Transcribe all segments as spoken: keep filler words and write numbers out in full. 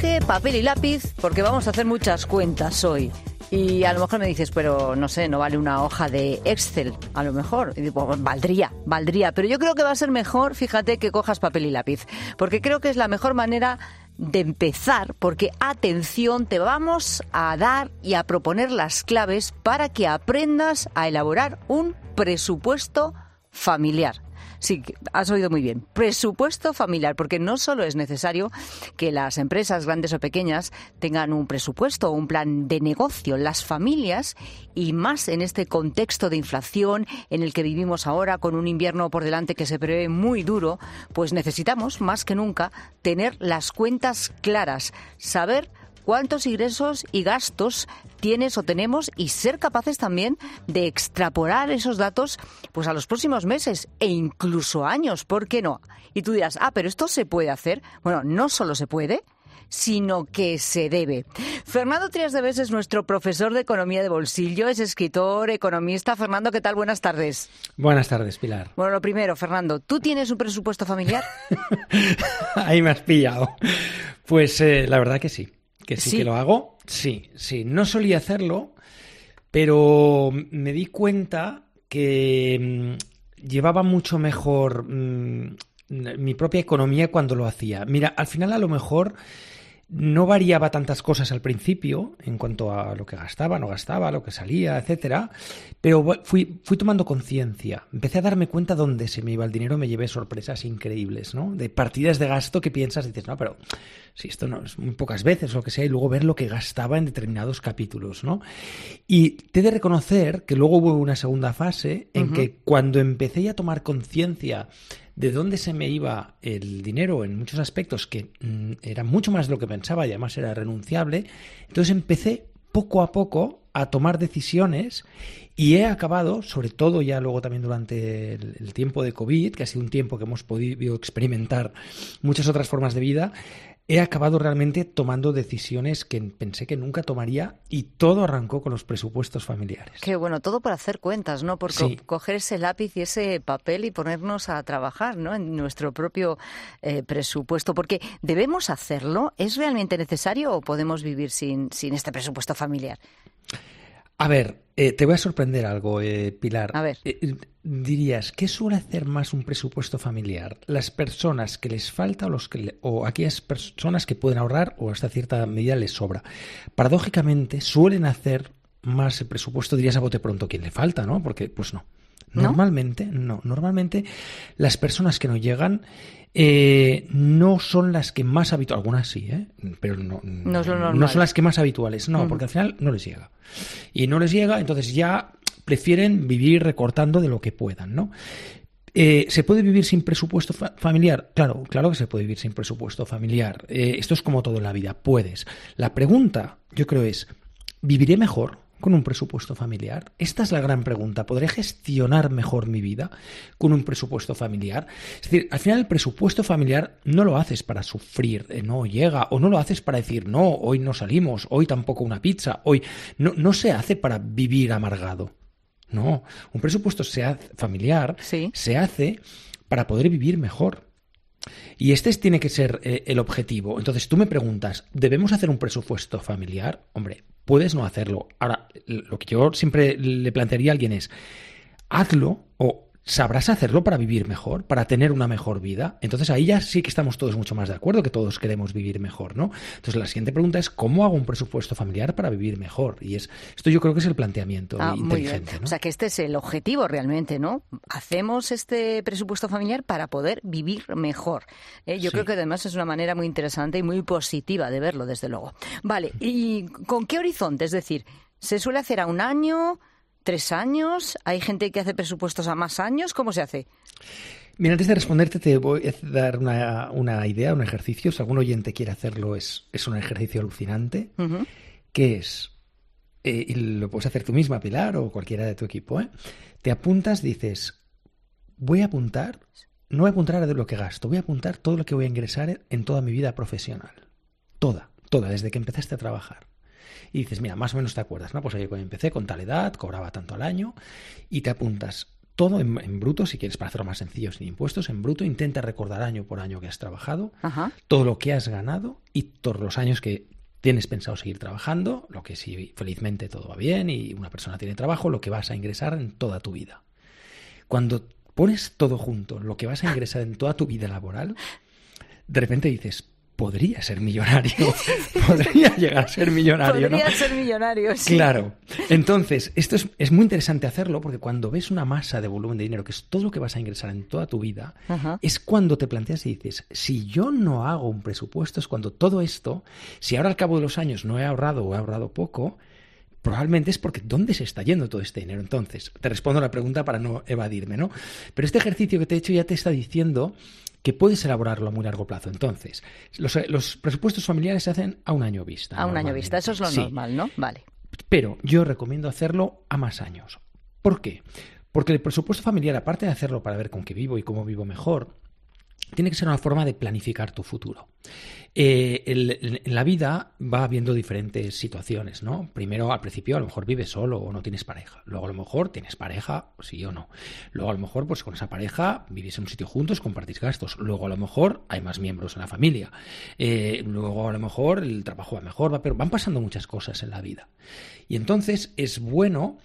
coge papel y lápiz porque vamos a hacer muchas cuentas hoy. Y a lo mejor me dices, pero no sé, no vale una hoja de Excel, a lo mejor. Y digo, pues, valdría, valdría. Pero yo creo que va a ser mejor, fíjate, que cojas papel y lápiz. Porque creo que es la mejor manera de empezar, porque, atención, te vamos a dar y a proponer las claves para que aprendas a elaborar un presupuesto familiar. Sí, has oído muy bien. Presupuesto familiar, porque no solo es necesario que las empresas, grandes o pequeñas, tengan un presupuesto o un plan de negocio. Las familias, y más en este contexto de inflación en el que vivimos ahora, con un invierno por delante que se prevé muy duro, pues necesitamos, más que nunca, tener las cuentas claras, saber cuántos ingresos y gastos tienes o tenemos y ser capaces también de extrapolar esos datos pues a los próximos meses e incluso años, ¿por qué no? Y tú dirás, ah, pero esto se puede hacer. Bueno, no solo se puede, sino que se debe. Fernando Trías de Bes es nuestro profesor de Economía de Bolsillo, es escritor, economista. Fernando, ¿qué tal? Buenas tardes. Buenas tardes, Pilar. Bueno, lo primero, Fernando, ¿tú tienes un presupuesto familiar? Ahí me has pillado. Pues eh, la verdad que sí. Que sí, sí que lo hago, sí, sí. No solía hacerlo, pero me di cuenta que mmm, llevaba mucho mejor mmm, mi propia economía cuando lo hacía. Mira, al final a lo mejor no variaba tantas cosas al principio en cuanto a lo que gastaba, no gastaba, lo que salía, etcétera, pero fui, fui tomando conciencia. Empecé a darme cuenta dónde se me iba el dinero, me llevé sorpresas increíbles, ¿no? De partidas de gasto que piensas, dices, no, pero si esto no es muy pocas veces, lo que sea, y luego ver lo que gastaba en determinados capítulos, ¿no? Y te he de reconocer que luego hubo una segunda fase en uh-huh. que cuando empecé a tomar conciencia de dónde se me iba el dinero en muchos aspectos que mm, era mucho más de lo que pensaba y además era renunciable, entonces empecé poco a poco a tomar decisiones y he acabado, sobre todo ya luego también durante el, el tiempo de COVID, que ha sido un tiempo que hemos podido experimentar muchas otras formas de vida, he acabado realmente tomando decisiones que pensé que nunca tomaría y todo arrancó con los presupuestos familiares. Qué bueno, todo por hacer cuentas, ¿no? Por sí. co- coger ese lápiz y ese papel y ponernos a trabajar, ¿no? En nuestro propio eh, presupuesto. Porque debemos hacerlo. ¿Es realmente necesario o podemos vivir sin, sin este presupuesto familiar? A ver, eh, te voy a sorprender algo, eh, Pilar. A ver. Eh, dirías, ¿qué suele hacer más un presupuesto familiar? ¿Las personas que les falta o, los que le, o aquellas personas que pueden ahorrar o hasta cierta medida les sobra? Paradójicamente, suelen hacer más el presupuesto, dirías a bote pronto, quien le falta, ¿no? Porque, pues no. Normalmente, no. no. Normalmente, las personas que no llegan eh, no son las que más habituales. Algunas sí, ¿eh? Pero no, no, es lo normal. No son las que más habituales. No, uh-huh. porque al final no les llega. Y no les llega, entonces ya prefieren vivir recortando de lo que puedan, ¿no? Eh, ¿Se puede vivir sin presupuesto fa- familiar? Claro, claro que se puede vivir sin presupuesto familiar. Eh, esto es como todo en la vida, puedes. La pregunta, yo creo, es, ¿viviré mejor con un presupuesto familiar? Esta es la gran pregunta. ¿Podré gestionar mejor mi vida con un presupuesto familiar? Es decir, al final el presupuesto familiar no lo haces para sufrir, eh, no llega, o no lo haces para decir, no, hoy no salimos, hoy tampoco una pizza, hoy no, no se hace para vivir amargado. No, un presupuesto se hace, familiar sí. se hace para poder vivir mejor. Y este tiene que ser eh, el objetivo. Entonces tú me preguntas, ¿debemos hacer un presupuesto familiar? Hombre, puedes no hacerlo. Ahora, lo que yo siempre le plantearía a alguien es, hazlo o sabrás hacerlo para vivir mejor, para tener una mejor vida. Entonces ahí ya sí que estamos todos mucho más de acuerdo, que todos queremos vivir mejor, ¿no? Entonces la siguiente pregunta es, ¿cómo hago un presupuesto familiar para vivir mejor? Y es esto yo creo que es el planteamiento ah, inteligente, ¿no? O sea, que este es el objetivo realmente, ¿no? Hacemos este presupuesto familiar para poder vivir mejor. ¿eh? Yo sí. creo que además es una manera muy interesante y muy positiva de verlo, desde luego. Vale, ¿y con qué horizonte? Es decir, ¿se suele hacer a un año, tres años? ¿Hay gente que hace presupuestos a más años? ¿Cómo se hace? Mira, antes de responderte te voy a dar una, una idea, un ejercicio. Si algún oyente quiere hacerlo, es, es un ejercicio alucinante, uh-huh. que es, eh, y lo puedes hacer tú misma, Pilar, o cualquiera de tu equipo, ¿eh? Te apuntas, dices, voy a apuntar, no voy a apuntar de lo que gasto, voy a apuntar todo lo que voy a ingresar en toda mi vida profesional. Toda, toda, desde que empezaste a trabajar. Y dices, mira, más o menos te acuerdas, ¿no? Pues oye, cuando empecé con tal edad, cobraba tanto al año, y te apuntas todo en, en bruto, si quieres, para hacerlo más sencillo, sin impuestos, en bruto, intenta recordar año por año que has trabajado, Ajá. todo lo que has ganado y todos los años que tienes pensado seguir trabajando, lo que si felizmente todo va bien y una persona tiene trabajo, lo que vas a ingresar en toda tu vida. Cuando pones todo junto, lo que vas a ingresar en toda tu vida laboral, de repente dices, podría ser millonario, podría llegar a ser millonario, Podría ¿no? ser millonario, sí. Claro. Entonces, esto es, es muy interesante hacerlo porque cuando ves una masa de volumen de dinero, que es todo lo que vas a ingresar en toda tu vida, Ajá. es cuando te planteas y dices, si yo no hago un presupuesto, es cuando todo esto, si ahora al cabo de los años no he ahorrado o he ahorrado poco, probablemente es porque ¿dónde se está yendo todo este dinero? Entonces, te respondo la pregunta para no evadirme, ¿no? Pero este ejercicio que te he hecho ya te está diciendo que puedes elaborarlo a muy largo plazo. Entonces, los, los presupuestos familiares se hacen a un año vista. A un año vista, eso es lo sí. normal, ¿no? Vale. Pero yo recomiendo hacerlo a más años. ¿Por qué? Porque el presupuesto familiar, aparte de hacerlo para ver con qué vivo y cómo vivo mejor, tiene que ser una forma de planificar tu futuro. Eh, el, en la vida va habiendo diferentes situaciones, ¿no? Primero, al principio, a lo mejor vives solo o no tienes pareja. Luego, a lo mejor, tienes pareja, sí o no. Luego, a lo mejor, pues con esa pareja vivís en un sitio juntos, compartís gastos. Luego, a lo mejor, hay más miembros en la familia. Eh, luego, a lo mejor, el trabajo va mejor, va, pero van pasando muchas cosas en la vida. Y entonces, es bueno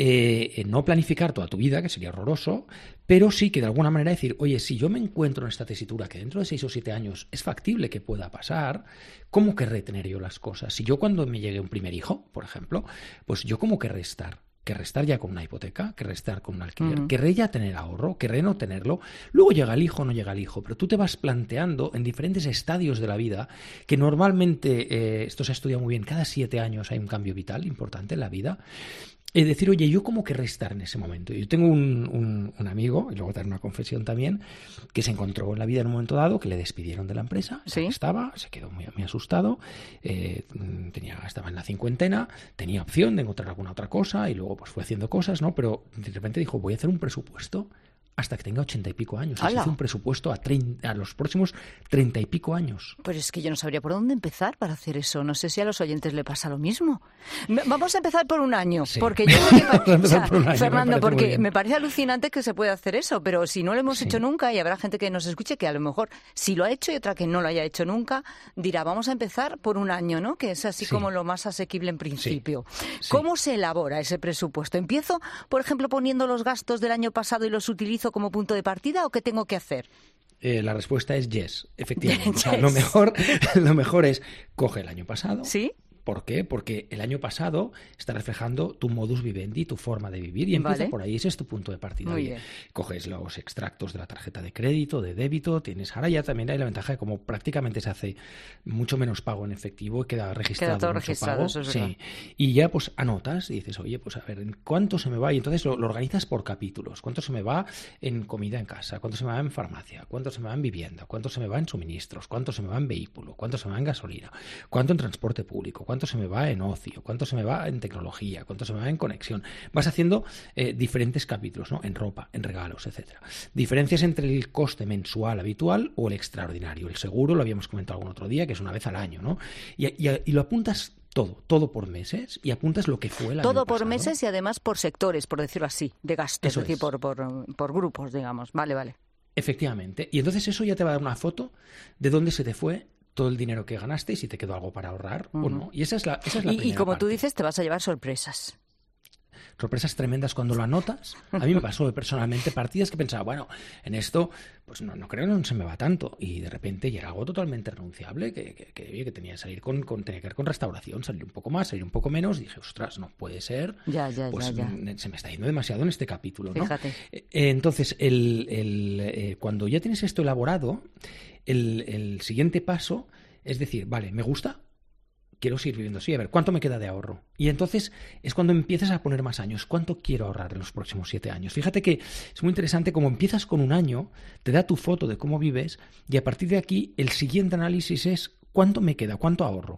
eh, no planificar toda tu vida, que sería horroroso, pero sí que de alguna manera decir, oye, si yo me encuentro en esta tesitura que dentro de seis o siete años es factible que pueda pasar, ¿cómo querré tener yo las cosas? Si yo cuando me llegue un primer hijo, por ejemplo, pues yo ¿cómo querré estar? ¿Querré estar ya con una hipoteca? ¿Querré estar con un alquiler? Uh-huh. ¿Querré ya tener ahorro? ¿Querré no tenerlo? Luego llega el hijo o no llega el hijo, pero tú te vas planteando en diferentes estadios de la vida que normalmente, eh, esto se ha estudiado muy bien, cada siete años hay un cambio vital importante en la vida. Es decir, oye, ¿yo cómo querré estar en ese momento? Yo tengo un, un, un amigo, y luego te haré una confesión también, que se encontró en la vida en un momento dado, que le despidieron de la empresa, ¿sí? Estaba, se quedó muy, muy asustado, eh, tenía, estaba en la cincuentena, tenía opción de encontrar alguna otra cosa y luego pues fue haciendo cosas, ¿no? Pero de repente dijo, voy a hacer un presupuesto hasta que tenga ochenta y pico años. Y se hizo un presupuesto a, treinta, a los próximos treinta y pico años. Pues es que yo no sabría por dónde empezar para hacer eso. No sé si a los oyentes le pasa lo mismo. Vamos a empezar por un año. Sí. Porque yo creo que, o sea, por un año, Fernando, me porque me parece alucinante que se pueda hacer eso, pero si no lo hemos sí. hecho nunca, y habrá gente que nos escuche que a lo mejor sí lo ha hecho y otra que no lo haya hecho nunca, dirá, vamos a empezar por un año, ¿no? Que es así sí. como lo más asequible en principio. Sí. Sí. ¿Cómo se elabora ese presupuesto? ¿Empiezo, por ejemplo, poniendo los gastos del año pasado y los utilizo como punto de partida o qué tengo que hacer? Eh, la respuesta es yes, efectivamente. Yes. O sea, lo mejor, lo mejor es coge el año pasado. ¿Sí? ¿Por qué? Porque el año pasado está reflejando tu modus vivendi, tu forma de vivir, y empieza vale. por ahí. Ese es tu punto de partida. Muy bien. Coges los extractos de la tarjeta de crédito, de débito, tienes ahora ya también hay la ventaja de como prácticamente se hace mucho menos pago en efectivo, queda registrado queda todo mucho registrado, pago. Eso es sí. Y ya pues anotas y dices, oye, pues a ver, ¿cuánto se me va? Y entonces lo, lo organizas por capítulos. ¿Cuánto se me va en comida en casa? ¿Cuánto se me va en farmacia? ¿Cuánto se me va en vivienda? ¿Cuánto se me va en suministros? ¿Cuánto se me va en vehículo? ¿Cuánto se me va en gasolina? ¿Cuánto en transporte público? ¿Cuánto se me va en ocio? ¿Cuánto se me va en tecnología? ¿Cuánto se me va en conexión? Vas haciendo eh, diferentes capítulos, ¿no? En ropa, en regalos, etcétera. Diferencias entre el coste mensual habitual o el extraordinario. El seguro, lo habíamos comentado algún otro día, que es una vez al año, ¿no? Y, y, y lo apuntas todo, todo por meses y apuntas lo que fue el año Todo por pasado. meses y además por sectores, por decirlo así, de gastos, Eso es decir, es. por, por, por grupos, digamos. Vale, vale. Efectivamente. Y entonces eso ya te va a dar una foto de dónde se te fue todo el dinero que ganaste y si te quedó algo para ahorrar uh-huh. o no. Y esa es la, esa es la y, primera y como parte. tú dices, te vas a llevar sorpresas. Sorpresas tremendas cuando lo anotas. A mí me pasó personalmente partidas que pensaba, bueno, en esto pues no, no creo no se me va tanto. Y de repente ya era algo totalmente renunciable que, que, que, que tenía que salir con, con, tenía que ver con restauración, salir un poco más, salir un poco menos. Y dije, ostras, no puede ser. Ya, ya, pues ya, ya. se me está yendo demasiado en este capítulo, ¿no? Fíjate. Eh, entonces, el, el, eh, cuando ya tienes esto elaborado, el, el siguiente paso es decir, vale, me gusta, quiero seguir viviendo así, a ver, ¿cuánto me queda de ahorro? Y entonces es cuando empiezas a poner más años. ¿Cuánto quiero ahorrar en los próximos siete años? Fíjate que es muy interesante como empiezas con un año, te da tu foto de cómo vives y a partir de aquí el siguiente análisis es ¿cuánto me queda? ¿Cuánto ahorro?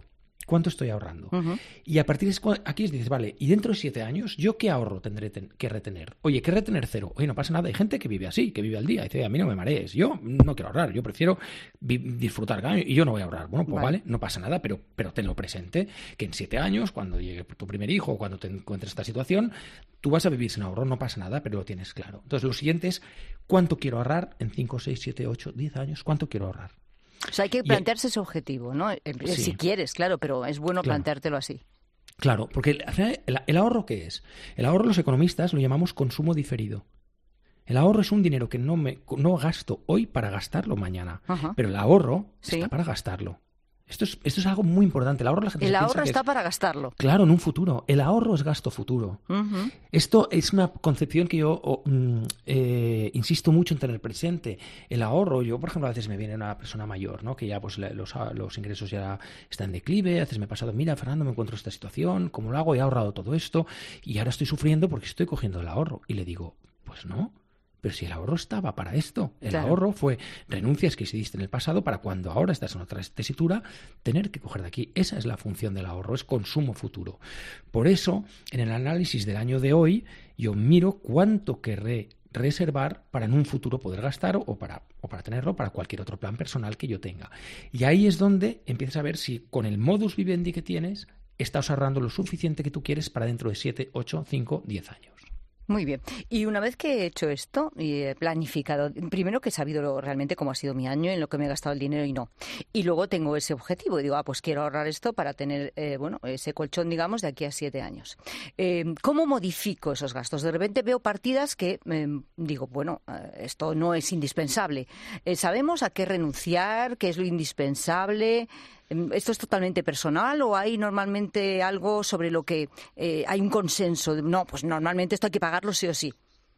¿Cuánto estoy ahorrando? Uh-huh. Y a partir de aquí dices, vale, y dentro de siete años, ¿yo qué ahorro tendré ten- que retener? Oye, ¿qué retener cero? Oye, no pasa nada. Hay gente que vive así, que vive al día. Y dice, a mí no me marees. Yo no quiero ahorrar. Yo prefiero vi- disfrutar. Y yo no voy a ahorrar. Bueno, pues vale, vale no pasa nada, pero, pero tenlo presente. Que en siete años, cuando llegue tu primer hijo, o cuando te encuentres esta situación, tú vas a vivir sin ahorro. No pasa nada, pero lo tienes claro. Entonces, lo siguiente es, ¿cuánto quiero ahorrar en cinco, seis, siete, ocho, diez años? ¿Cuánto quiero ahorrar? O sea, hay que plantearse y, ese objetivo, ¿no? Sí. Si quieres, claro, pero es bueno claro. planteártelo así. Claro, porque al final, el, el ahorro, ¿qué es? El ahorro los economistas lo llamamos consumo diferido. El ahorro es un dinero que no, me, no gasto hoy para gastarlo mañana, uh-huh. pero el ahorro ¿Sí? está para gastarlo. Esto es, esto es algo muy importante. El ahorro, la gente el ahorro está es, para gastarlo. Claro, en un futuro. El ahorro es gasto futuro. Uh-huh. Esto es una concepción que yo oh, mm, eh, insisto mucho en tener presente. El ahorro, yo por ejemplo a veces me viene una persona mayor, ¿no? Que ya pues los, los ingresos ya están en declive, a veces me he pasado, mira Fernando, me encuentro en esta situación, ¿cómo lo hago? He ahorrado todo esto y ahora estoy sufriendo porque estoy cogiendo el ahorro. Y le digo, pues no. Pero si el ahorro estaba para esto, el claro. ahorro fue renuncias que hiciste en el pasado para cuando ahora estás en otra tesitura, tener que coger de aquí. Esa es la función del ahorro, es consumo futuro. Por eso, en el análisis del año de hoy, yo miro cuánto querré reservar para en un futuro poder gastar o para, o para tenerlo para cualquier otro plan personal que yo tenga. Y ahí es donde empiezas a ver si con el modus vivendi que tienes, estás ahorrando lo suficiente que tú quieres para dentro de siete, ocho, cinco, diez años. Muy bien. Y una vez que he hecho esto y he planificado, primero que he sabido realmente cómo ha sido mi año, en lo que me he gastado el dinero y no. Y luego tengo ese objetivo y digo, ah, pues quiero ahorrar esto para tener, eh, bueno, ese colchón, digamos, de aquí a siete años. Eh, ¿Cómo modifico esos gastos? De repente veo partidas que eh, digo, bueno, eh, esto no es indispensable. Eh, ¿Sabemos a qué renunciar? ¿Qué es lo indispensable? ¿Esto es totalmente personal o hay normalmente algo sobre lo que eh, hay un consenso? No, pues normalmente esto hay que pagarlo sí o sí.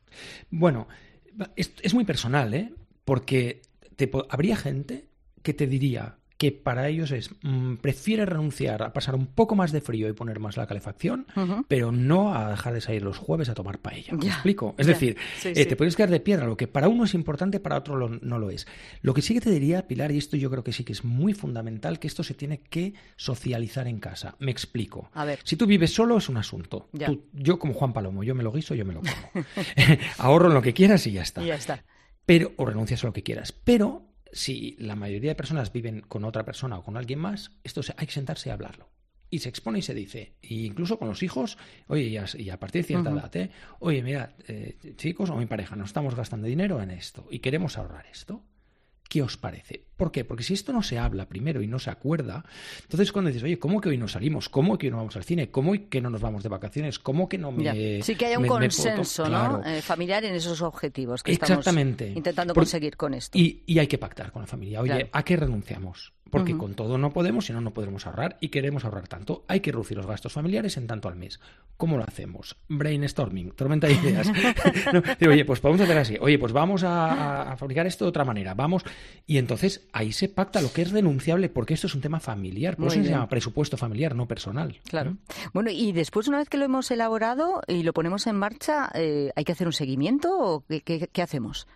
Bueno, es, es muy personal, ¿eh? Porque te, habría gente que te diría que para ellos es, mmm, prefiere renunciar a pasar un poco más de frío y poner más la calefacción, uh-huh. pero no a dejar de salir los jueves a tomar paella. ¿Me explico? Es ya. decir, sí, eh, sí. te puedes quedar de piedra. Lo que para uno es importante, para otro lo, no lo es. Lo que sí que te diría, Pilar, y esto yo creo que sí que es muy fundamental, que esto se tiene que socializar en casa. Me explico. A ver. Si tú vives solo es un asunto. Tú, yo como Juan Palomo, yo me lo guiso, yo me lo como. Ahorro en lo que quieras y ya está. Y ya está. Pero, o renuncias a lo que quieras. Pero si la mayoría de personas viven con otra persona o con alguien más, esto se, hay que sentarse y hablarlo. Y se expone y se dice, e incluso con los hijos, oye, y a, y a partir de cierta uh-huh. edad, ¿eh? oye, mira, eh, chicos o mi pareja, nos estamos gastando dinero en esto y queremos ahorrar esto. ¿Qué os parece? ¿Por qué? Porque si esto no se habla primero y no se acuerda, entonces cuando dices, oye, ¿cómo que hoy no salimos? ¿Cómo que no vamos al cine? ¿Cómo que no nos vamos de vacaciones? ¿Cómo que no me... Ya. Sí que haya un me, consenso, me ¿no? Claro. Eh, familiar en esos objetivos que Exactamente. estamos intentando Por... conseguir con esto. Y, y hay que pactar con la familia. Oye, claro. ¿a qué renunciamos? Porque uh-huh. con todo no podemos, si no, no podremos ahorrar y queremos ahorrar tanto. Hay que reducir los gastos familiares en tanto al mes. ¿Cómo lo hacemos? Brainstorming, tormenta de ideas. no, digo, oye, pues podemos hacer así. Oye, pues vamos a, a fabricar esto de otra manera. Vamos. Y entonces ahí se pacta lo que es renunciable, porque esto es un tema familiar. Por eso se llama presupuesto familiar, no personal. Claro. ¿no? Bueno, y después, una vez que lo hemos elaborado y lo ponemos en marcha, eh, ¿hay que hacer un seguimiento o qué, qué, qué hacemos?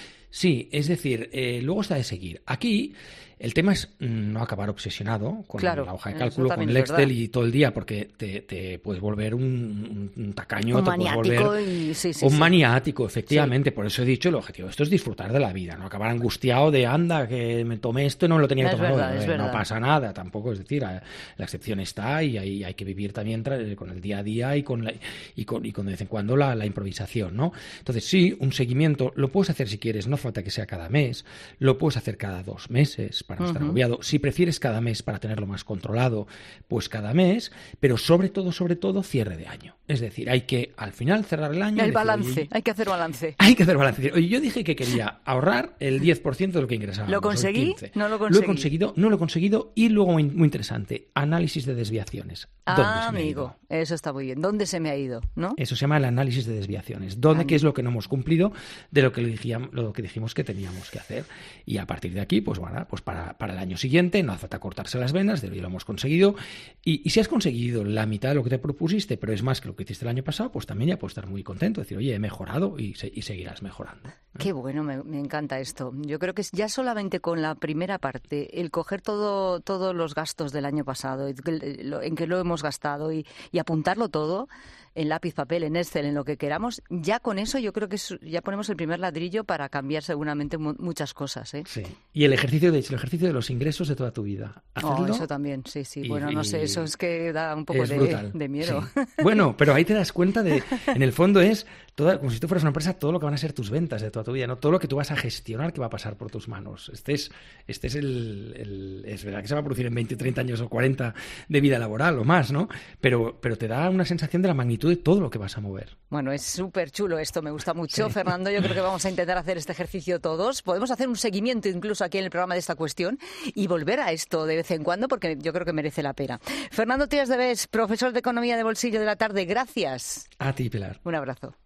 Sí, es decir, eh, luego está de seguir. Aquí el tema es no acabar obsesionado con claro, la hoja de cálculo, con el Excel y todo el día, porque te, te puedes volver un, un, un tacaño, un te maniático puedes volver y, sí, sí, un sí. maniático, efectivamente. Sí. Por eso he dicho, el objetivo esto es disfrutar de la vida, no acabar angustiado de anda, que me tomé esto y no me lo tenía que tomar. Verdad, no, no pasa nada, tampoco, es decir, la excepción está y hay, hay que vivir también con el día a día y con, la, y con, y con de vez en cuando la, la improvisación, ¿no? Entonces sí, un seguimiento lo puedes hacer si quieres, no falta que sea cada mes, lo puedes hacer cada dos meses para no estar uh-huh. agobiado. Si prefieres cada mes para tenerlo más controlado, pues cada mes, pero sobre todo, sobre todo, cierre de año. Es decir, hay que al final cerrar el año... El decir, balance, oye, hay que hacer balance. Hay que hacer balance. Oye, yo dije que quería ahorrar el diez por ciento de lo que ingresaba. ¿Lo conseguí? quince por ciento. No lo conseguí. Lo he conseguido, no lo he conseguido y luego, muy, muy interesante, análisis de desviaciones. Ah, amigo, eso está muy bien. ¿Dónde se me ha ido? ¿No? Eso se llama el análisis de desviaciones. ¿Dónde, qué es lo que no hemos cumplido de lo que, dijimos, lo que dijimos que teníamos que hacer? Y a partir de aquí, pues bueno, pues para para, para el año siguiente, no hace falta cortarse las venas, de hoy lo hemos conseguido. Y, y si has conseguido la mitad de lo que te propusiste, pero es más que lo que hiciste el año pasado, pues también ya puedes estar muy contento, decir, oye, he mejorado y, se, y seguirás mejorando. Qué bueno, me, me encanta esto. Yo creo que ya solamente con la primera parte, el coger todo, todos los gastos del año pasado, en que lo hemos gastado y, y apuntarlo todo en lápiz, papel, en Excel, en lo que queramos, ya con eso yo creo que es, ya ponemos el primer ladrillo para cambiar seguramente mu- muchas cosas, ¿eh? Sí. Y el ejercicio, de hecho, el ejercicio de los ingresos de toda tu vida. Oh, eso también, sí, sí. Y, bueno, no sé, eso es que da un poco de, de miedo. Sí. Bueno, pero ahí te das cuenta de, en el fondo es, toda, como si tú fueras una empresa, todo lo que van a ser tus ventas de toda tu vida, ¿no? Todo lo que tú vas a gestionar que va a pasar por tus manos. Este es, este es el, el... Es verdad que se va a producir en veinte, treinta años o cuarenta de vida laboral o más, ¿no? Pero, pero te da una sensación de la magnitud de todo lo que vas a mover. Bueno, es súper chulo esto, me gusta mucho. Sí. Fernando, yo creo que vamos a intentar hacer este ejercicio todos. Podemos hacer un seguimiento incluso aquí en el programa de esta cuestión y volver a esto de vez en cuando porque yo creo que merece la pena. Fernando Trias de Bes, profesor de Economía de Bolsillo de la Tarde, gracias. A ti, Pilar. Un abrazo.